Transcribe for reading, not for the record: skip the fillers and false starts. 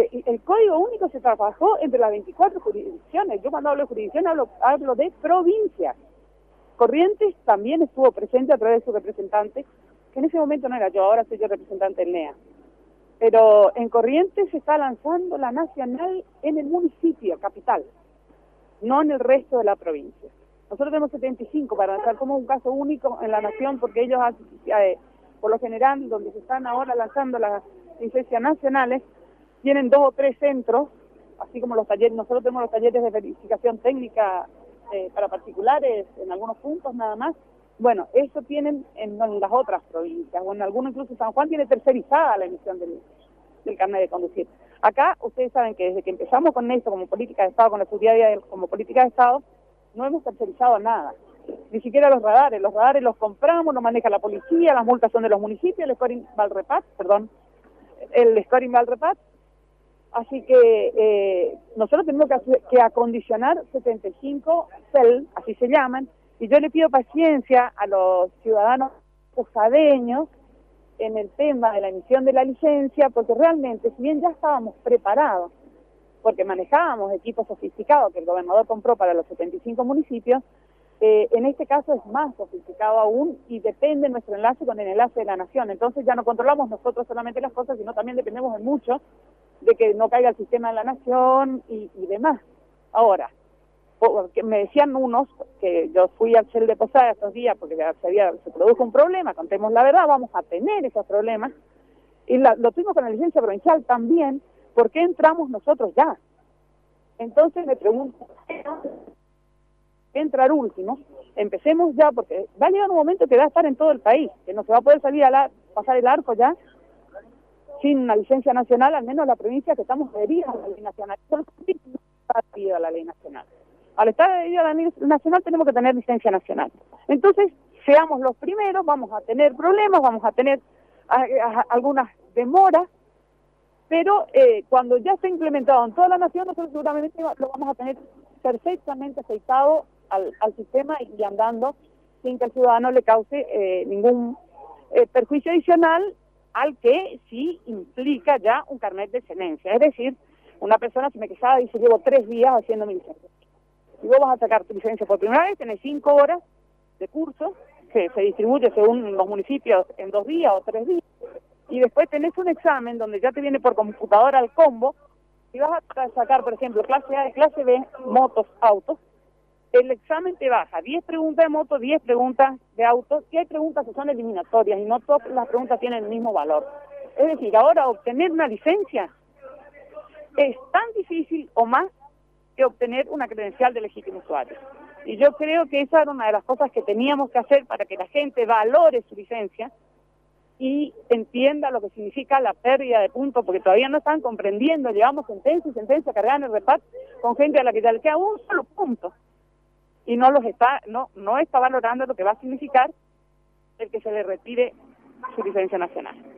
el Código Único se trabajó entre las 24 jurisdicciones. Yo cuando hablo de jurisdicción hablo de provincias. Corrientes también estuvo presente a través de su representante, que en ese momento no era yo, ahora soy yo representante del NEA. Pero en Corrientes se está lanzando la nacional en el municipio, capital, no en el resto de la provincia. Nosotros tenemos 75 para lanzar como un caso único en la nación, porque ellos, por lo general, donde se están ahora lanzando las licencias nacionales, tienen 2 o 3 centros, así como los talleres. Nosotros tenemos los talleres de verificación técnica para particulares en algunos puntos nada más. Bueno, eso tienen en las otras provincias, o en algunos incluso San Juan tiene tercerizada la emisión del carnet de conducir. Acá, ustedes saben que desde que empezamos con esto como política de Estado, con la seguridad como política de Estado, no hemos tercerizado nada. Ni siquiera los radares los compramos, los maneja la policía, las multas son de los municipios, el scoring Valrepat. Así que nosotros tenemos que acondicionar 75 CEL, así se llaman, y yo le pido paciencia a los ciudadanos posadeños en el tema de la emisión de la licencia, porque realmente, si bien ya estábamos preparados, porque manejábamos equipos sofisticados que el gobernador compró para los 75 municipios, en este caso es más sofisticado aún y depende nuestro enlace con el enlace de la nación. Entonces ya no controlamos nosotros solamente las cosas, sino también dependemos de mucho de que no caiga el sistema de la nación y demás. Ahora, porque me decían unos que yo fui al CEL de Posada estos días porque se produjo un problema, contemos la verdad, vamos a tener esos problemas, y lo tuvimos con la licencia provincial también. ¿Por qué entramos nosotros ya? Entonces me pregunto, entrar último, empecemos ya, porque va a llegar un momento que va a estar en todo el país, que no se va a poder salir pasar el arco ya sin una licencia nacional, al menos la provincia que estamos adheridos a la ley nacional. No está adherido a la ley nacional. Al estar adherido a la ley nacional tenemos que tener licencia nacional. Entonces, seamos los primeros, vamos a tener problemas, vamos a tener algunas demoras, pero cuando ya esté implementado en toda la nación, nosotros seguramente lo vamos a tener perfectamente aceitado al sistema y andando sin que al ciudadano le cause ningún perjuicio adicional al que sí implica ya un carnet de excedencia. Es decir, una persona si me quejaba dice, llevo 3 días haciendo mi licencia. Si vos vas a sacar tu licencia por primera vez, tenés 5 horas de curso, que se distribuye según los municipios en 2 días o 3 días, y después tenés un examen donde ya te viene por computadora al combo. Si vas a sacar, por ejemplo, clase A y clase B, motos, autos, el examen te baja 10 preguntas de moto, 10 preguntas de autos, y hay preguntas que son eliminatorias, y no todas las preguntas tienen el mismo valor. Es decir, ahora obtener una licencia es tan difícil o más que obtener una credencial de legítimo usuario. Y yo creo que esa era una de las cosas que teníamos que hacer para que la gente valore su licencia y entienda lo que significa la pérdida de puntos, porque todavía no están comprendiendo. Llevamos sentencia y sentencia cargada en el REPAT con gente a la que ya le queda un solo punto y no está valorando lo que va a significar el que se le retire su licencia nacional.